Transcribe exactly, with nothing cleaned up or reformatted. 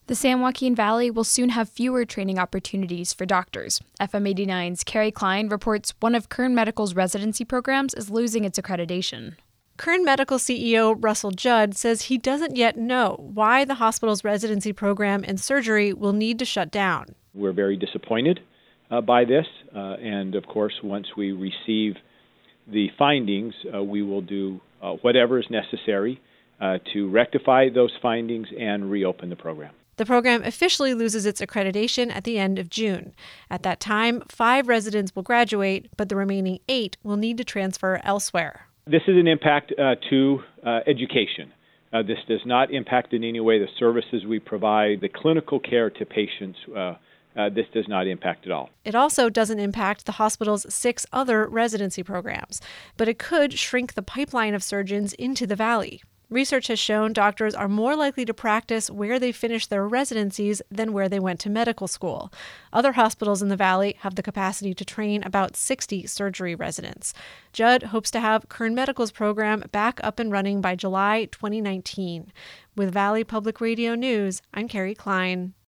The San Joaquin Valley will soon have fewer training opportunities for doctors. F M eighty-nine's Carrie Klein reports one of Kern Medical's residency programs is losing its accreditation. Kern Medical C E O Russell Judd says he doesn't yet know why the hospital's residency program in surgery will need to shut down. We're very disappointed uh, by this, uh, and of course, once we receive the findings, uh, we will do uh, whatever is necessary uh, to rectify those findings and reopen the program. The program officially loses its accreditation at the end of June. At that time, five residents will graduate, but the remaining eight will need to transfer elsewhere. This is an impact uh, to uh, education. Uh, this does not impact in any way the services we provide, the clinical care to patients. Uh, uh, this does not impact at all. It also doesn't impact the hospital's six other residency programs, but it could shrink the pipeline of surgeons into the valley. Research has shown doctors are more likely to practice where they finished their residencies than where they went to medical school. Other hospitals in the valley have the capacity to train about sixty surgery residents. Judd hopes to have Kern Medical's program back up and running by July twenty nineteen. With Valley Public Radio News, I'm Carrie Klein.